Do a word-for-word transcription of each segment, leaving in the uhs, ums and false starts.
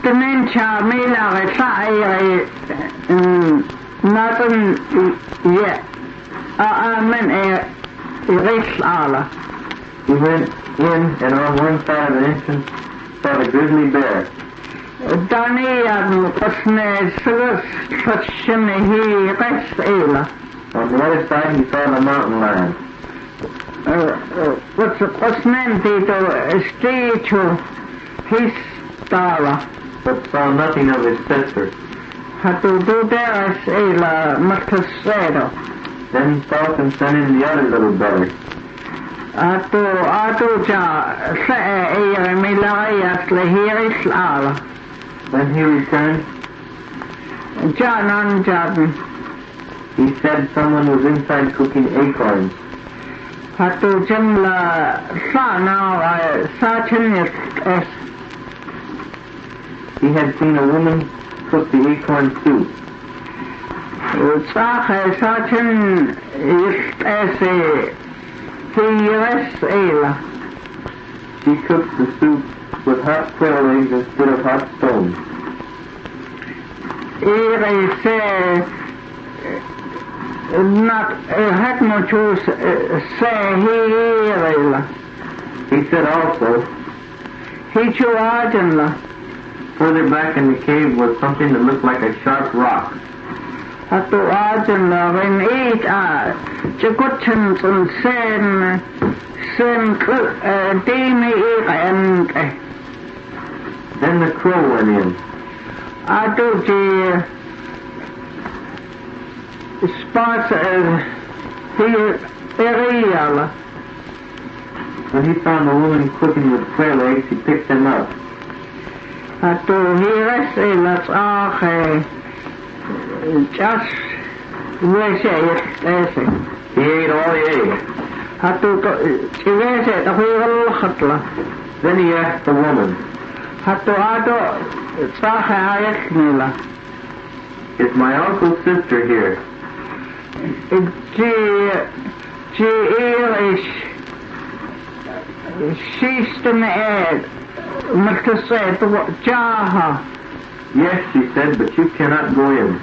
dementia mila sai nothing yet. Amen. A He went in, and on one side of the entrance saw the grizzly bear. Daniel Kusne Sus Hashimihi Resela. On the other side he saw the mountain lion. What's the Kusne Tito Stichu his Dala. But saw nothing of his sister. Hatu Duderas Ela Matasedo. Then Falcon sent in the other little brother. Atu Atu Ja Se Milayas Lehiris Ala. When he returned, Janan Jaden. He said someone was inside cooking acorns. Hatu Jimla Sana Sachin. He had seen a woman cook the acorn soup. Sache Sachin ist es Hires Ela. She cooked the soup with hot quail eggs instead of hot stones. Ere se not had much say Hirela. He said also, He chu Arjanla. Further back in the cave was something that looked like a sharp rock. Hatu Arjanla when eight are Jaguchans and sen sen demi and Then the crow went in. Atu ji sponsor he area. When he found the woman cooking with quail eggs, he picked them up. Hatu hires Ela Sache just where say He ate all the eggs. Hatu where say the whole hatla. Then he asked the woman, Hatu Ado Sache Ayaknila. Is my uncle's sister here? G G Irish she's the ed Marcusette Jaha. Yes, she said, but you cannot go in.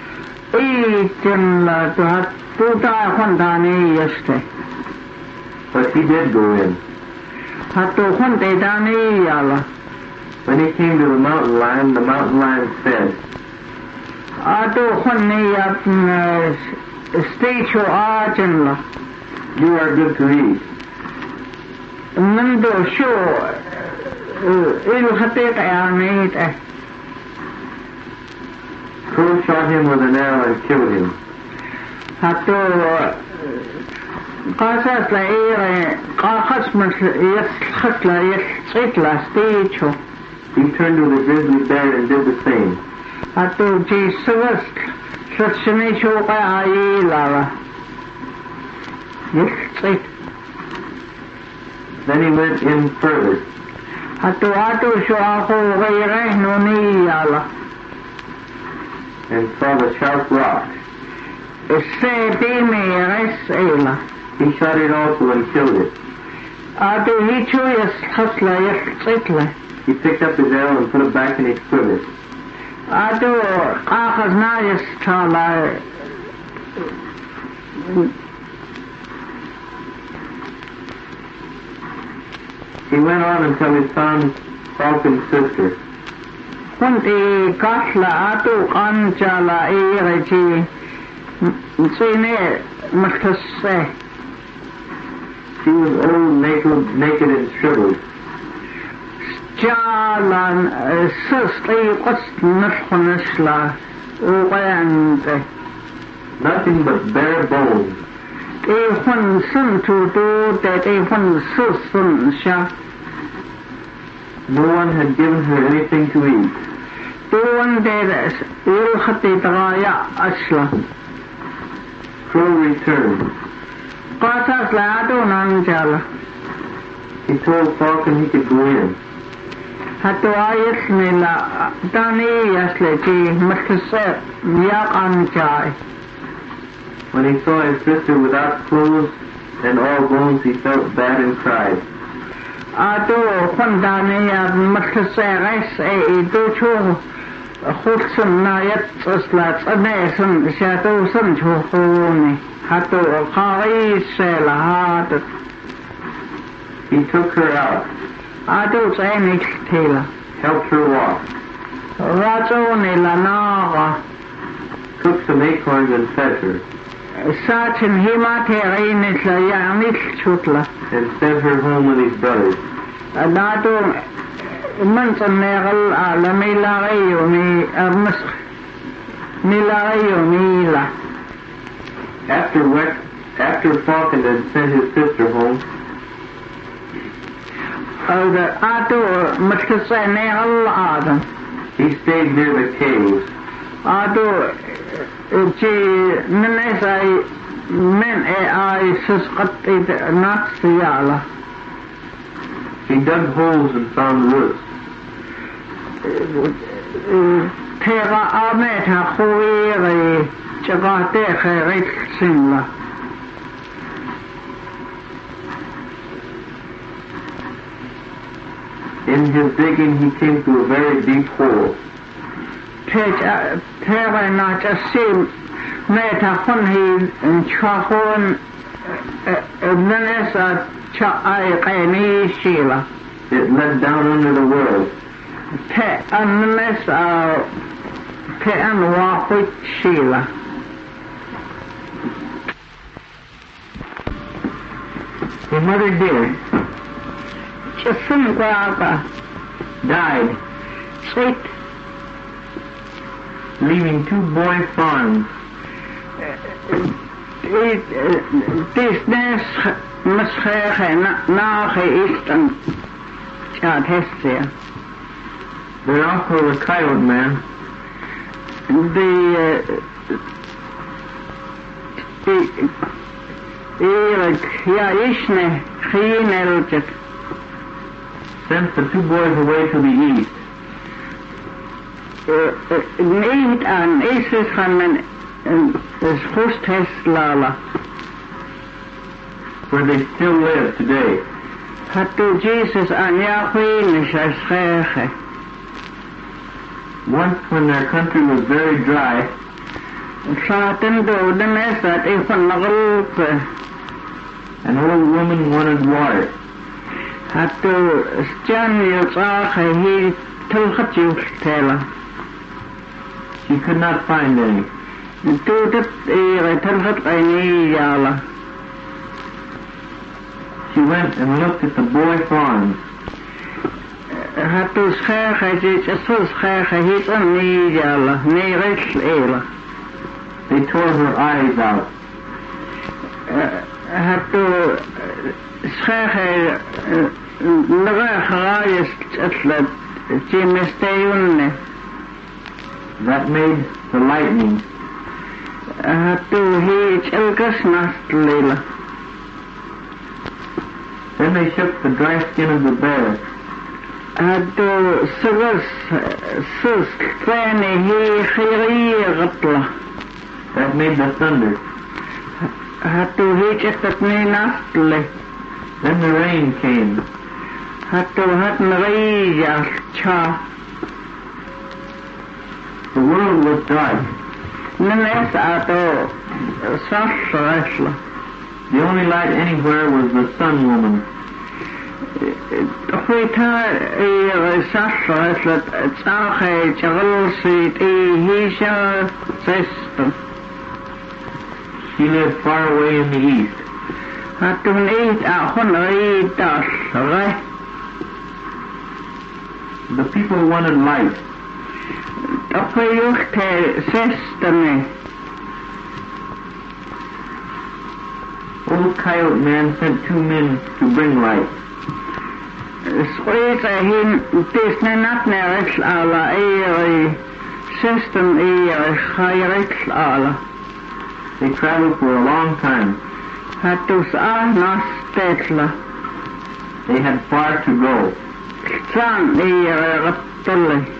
Eaten to Tuta Hondani yesterday. But he did go in. Hatu Honde Dani Yala. When he came to the mountain lion, the mountain lion said, Ado Honey at Statue Arjanla. You are good to eat. Nando show Il Hatek Arnate. Crow shot him with an arrow and killed him. Hatu Qasas la ere Qasmas Yaskhatla Yaskitla Statue. He turned to the grizzly bear and did the same. Hatu Jesus Sashini Shoka Ayila. Yaskit. Then he went in further. Hatu Atu Shuaho Gaire Nuni Yala. And saw the sharp rock. Se Dimi Resela. He shot it also and killed it. Atu Hichu Yaskhatla Yaskitla. He picked up his arrow and put it back in his quiver. Adu Qahaz Nayas Tala. He went on until he found Falcon's sister. Kunti Katla Atu Anjala Ereji Sine Makase. She was old, naked, naked and shriveled. Jalan Susti Qasnishla Uwande. Nothing but bare bones. Ehun Sun to do that Ehun Susun Sha. No one had given her anything to eat. Doon Dedes Ilhati Draya Ashla. Crow returned. Qasas Ladu Nanjala. He told Falcon he could go in. Hatu Ayasnila Dani Yasleji Makasep Yakanjai. When he saw his sister without clothes and all bones, he felt bad and cried. Ado Fondania Makasares a Docho Hudson Nayat Slats a Mason Shadow Sancho Hone Hato Hari Sela. He took her out. Ado Zanik Taylor. Helped her walk. Razone Lanara. Took some acorns and fed her. Sachin Himaterin Yanich Chutla. And sent her home with his brothers. Ado Manson Neral Ala Milareyo Mi Amos Milareyo Mila. After Wet, after Falcon had sent his sister home, Oh, the Ado Matkasa Neral Adam. he stayed near the caves. Ado G Menesai Men I Susqat Natsiala. He dug holes and found roots. Tera Ameta Huiri Jabate Herit Simla. In his digging, he came to a very deep hole. Tera Najasim Meta Hunhi and Chahon Vanessa Chai Sheila. It led down under the world. Te unless uh Te Anwa Whit Sheila. Her mother dear Jasim Guava died, Sweet leaving two boy farms. This nest Mashach Nahe Eastern Chadhestia. They're also the coyote man. The the Erik Yaishne Hineljet Sent the two boys away to the east. Need and Isis Haman is Hostess Lala. Where they still live today. Hatu Jesus and Yahweh Nishasheche. Once when their country was very dry, Satan do the Nesat Ifan Nagalpe. an old woman wanted water. Hatu Stjan Yotsache he Tulchat Yustela. She could not find any. Do that Ere Tulchat Aini Yala. She went and looked at the boy farms. Hatu Scheche Jesus Scheche he's a Nijala, Nirich Ela. They tore her eyes out. Hatu Scheche Naga Harayas Atlet Jimistayunne. That made the lightning. Hatu he Chelgas Nastlila. Then they shook the dry skin of the bear. Hatu Sugas Sus Fani he Khiri Gatla. That made the thunder. Hatu he Chetatni Nastle. Then the rain came. Hatu Hat Marija Cha. The world was dark. Nenes Ato Sasha. The only light anywhere was the sun woman. Huita e Sasha Eslet Tsache Chalsit e Hisha System. She lived far away in the east. Hatun eat a honori das, right? The people wanted light. Apayukte System. Old Coyote Man sent two men to bring light. Sweet him Disney not neris ala e system e Khairik ala. They traveled for a long time. Hatus a nas tetla. They had far to go. San e Raptole.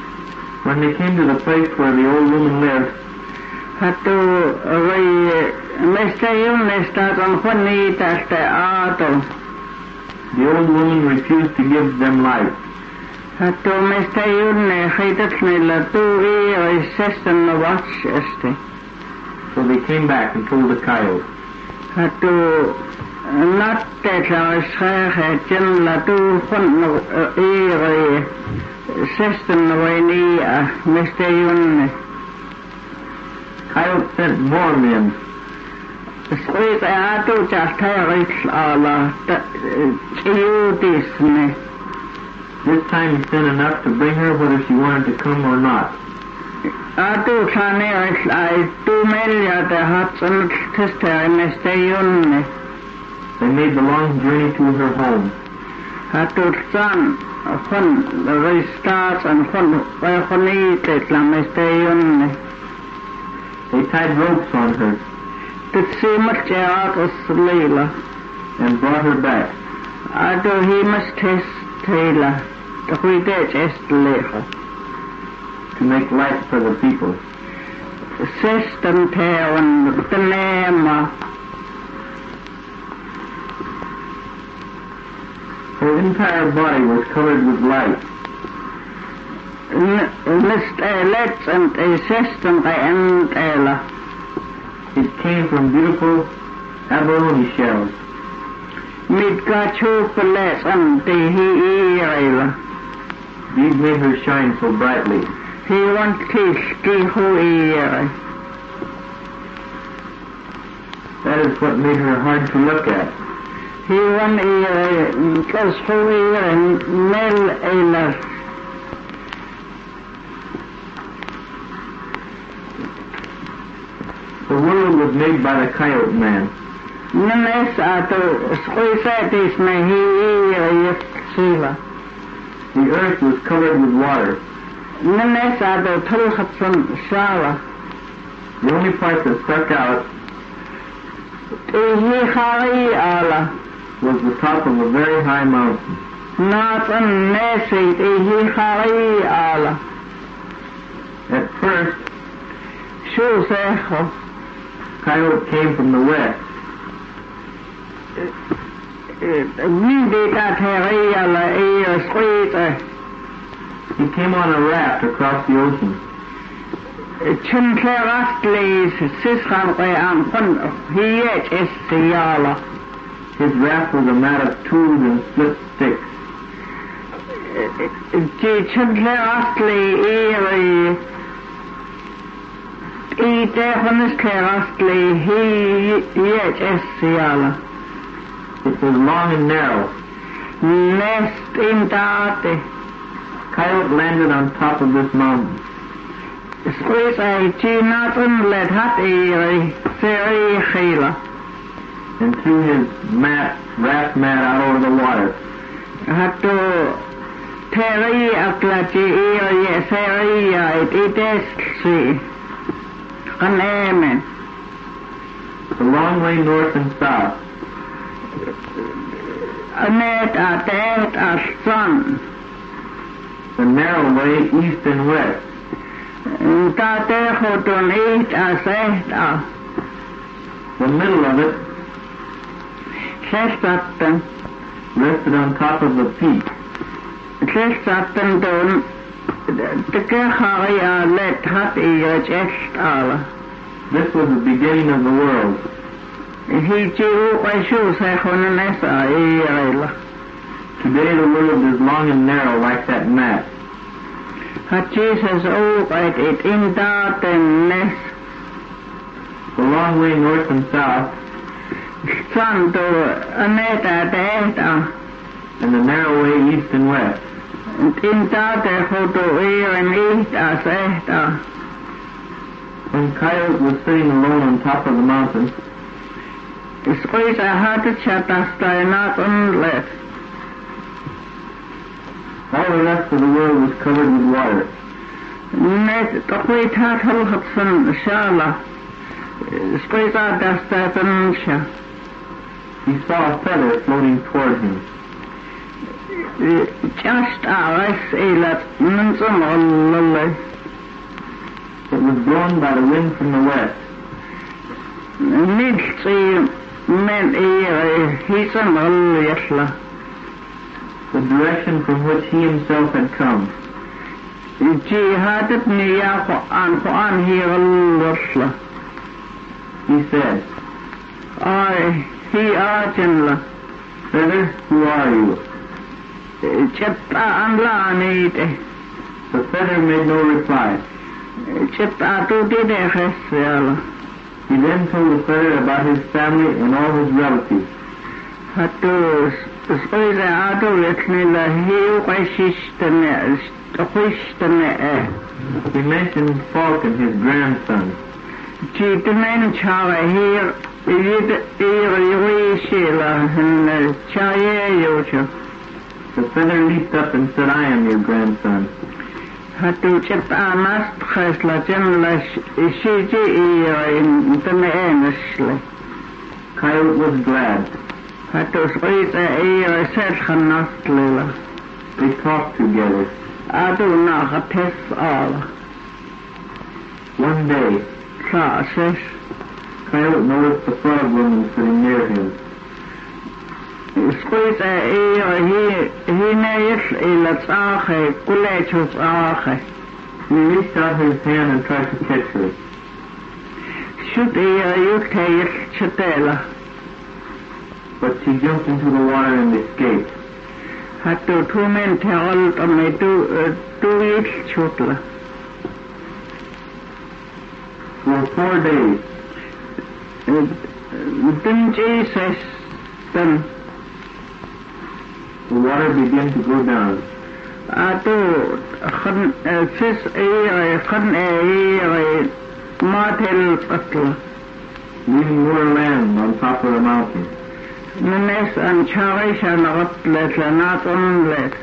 When they came to the place where the old woman lived, Hatu re Mister Yunus dat on Honey that the auto. The old woman refused to give them life. Hatto Mister Yunus heitat nila tu i system no watch este. So they came back and told the coyote. Hatto not that I say Jim la tu fun no i system no way ni Mister Yunus. Coyote sent more men. Sweet I do just tell Allah that you this me. This time he sent enough to bring her whether she wanted to come or not. I do tell I do million the huts and sister Mister Yunus. They made the long journey to her home. I do son fun the restart and fun where honey take la Mister Yunus. They tied ropes on her. To see much out of Leela. And brought her back. I do he must test Taylor. The we did just Leela. To make life for the people. The system tail and the name. Her entire body was covered with light. Mister Let's and a system and Ella. It came from beautiful abalone shells. Midgachu Peles and the he Ella. These made her shine so brightly. He wants to ski who That is what made her hard to look at. He wants to because who and Mel Ella. The world was made by the coyote man. Nemes ato squeeze me he Sheila. The earth was covered with water. Nemes ato tulhatson shala. The only part that stuck out He hari ala. was the top of a very high mountain. Not a nesi he hari ala. At first, Shuseho. coyote came from the west. Mindi that hari ala e squeeze. He came on a raft across the ocean. Chinkerastli sisran way am fun he yet is siyala. His raft was a mat of tools and split sticks. Chinkerastli e e definitely kerastli he yet is siyala. It was long and narrow. Nest in date. Coyote landed on top of this mountain. Squeeze a chinatun let hat e very khila. And threw his mat, raft mat out over the water. Had to Terry aklachi e seri it is see. An amen. The long way north and south. A net at that as sun. The narrow way east and west. Tate hoton eight as eight. The middle of it Sestatten. rested on top of the peak. Sestatten don the Kehari let hat e chest ala. This was the beginning of the world. He chew by shoes on Nessa e Today the world is long and narrow like that mat. Had Jesus opened it in darkness. The long way north and south. Sun to Aneta Data. And the narrow way east and west. In Data Hoto Air and East as Eta. When Coyote was sitting alone on top of the mountain, Squeeze a hard to chat as they not unless. all the rest of the world was covered with water. Net Tokwe Tatal Hudson Shala. Squeeze a dust at an sha. He saw a feather floating toward him. Just a sailor, Nansamol. It was blown by the wind from the west. niltsi men ere hisan all yatla. The direction from which he himself had come. Jihadat niya Quran Quran he all He said, I he arjanla. Feather, who are you? Chitta anla anite. The feather made no reply. Chitta tu dide khasala. He then told the feather about his family and all his relatives. Hatu spoiza adu yatnila hiu qaishistane qaishistane. He mentioned Falcon, his grandson. Jitmen chawa here yid irishila and chaye yocho. The feather leaped up and said, I am your grandson. Hatu chitta mast khasla jamla shiji in tamenesle. Coyote was glad. Hatu spoiza ira set khanaslela. They talked together. Adu na khates ala. One day, Sases. Coyote noticed the frog woman sitting near him. Spoiza ira he he nayis ila tsahe kulechu tsahe. He reached out his hand and tried to catch her. Shoot ira yukayis chatela. But she jumped into the water and escaped. Hatu two men tell me to do it chutla. For four days, Then Jesus then the water began to go down. Atu khan sis ira khan ira matel patla. Leaving more land on top of the mountain. Nunes and charish and rotlet not unlet.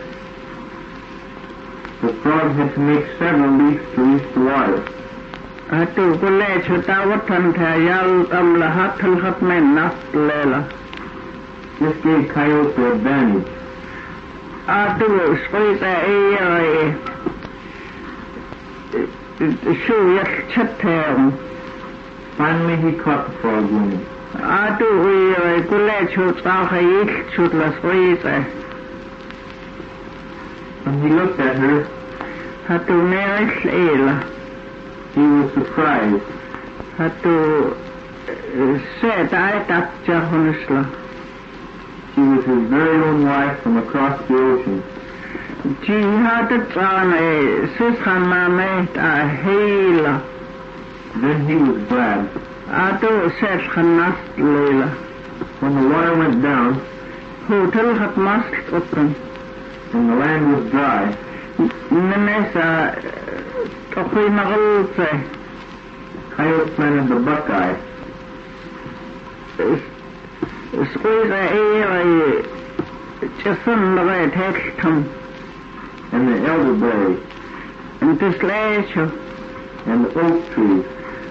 The frog had to make several leaps to reach the water. Atu kule chutawatan tayal am lahatul hatmen naflela. This gave Coyote the advantage. Atu spoiza ira shoe yat chatem. Finally he caught the frog woman. Atu ira kule chutawayik chutla spoiza. When he looked at her, Hatu nerish ila. he was surprised. Hatu said I tak jahunusla. She was his very own wife from across the ocean. Jihadat ane sishamame ta hila. Then he was glad. Atu said khanas leila. When the water went down Hotel hat mast open. and the land was dry, Nemesa tokui magalse. Coyote planted the buckeye. Squeeze a jason the textum. And the elderberry, And this leisure. and the oak trees,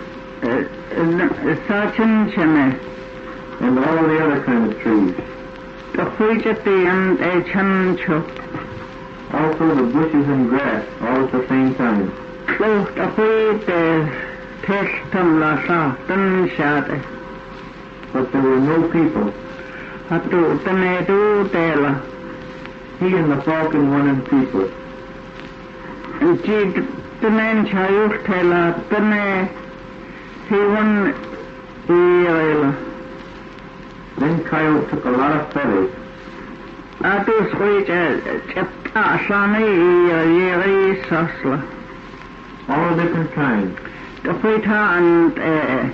Sachin chene. and all the other kind of trees. Tokui jati and a chancho. Also the bushes and grass, all at the same time. Close tokui the textum la sa tan shade. But there were no people. Hatu tane du tela. He and the falcon wanted people. Ji tane chayuk tela tane he won ila. Then Coyote took a lot of feathers. Atu switch chapta shani yeri sasla. All different kinds. Tafita and eh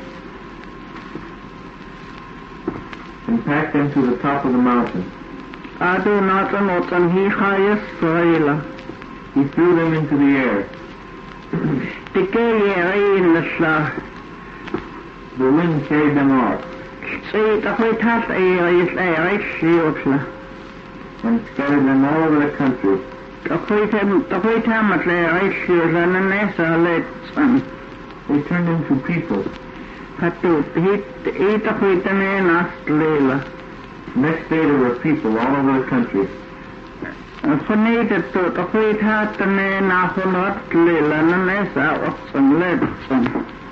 and packed them to the top of the mountain. Adu natan otan he khayas soila. He threw them into the air. Tike yeri in the sla. The wind carried them off See tafita yeri yeri shiotla. and scattered them all over the country. Tafita tafita matle yeri shiotla nanesa letsan. They turned into people. Hatu he he tafita ne nastlela. Next day there were people all over the country. Funita to tafita ne nahunat lela nanesa otsan letsan.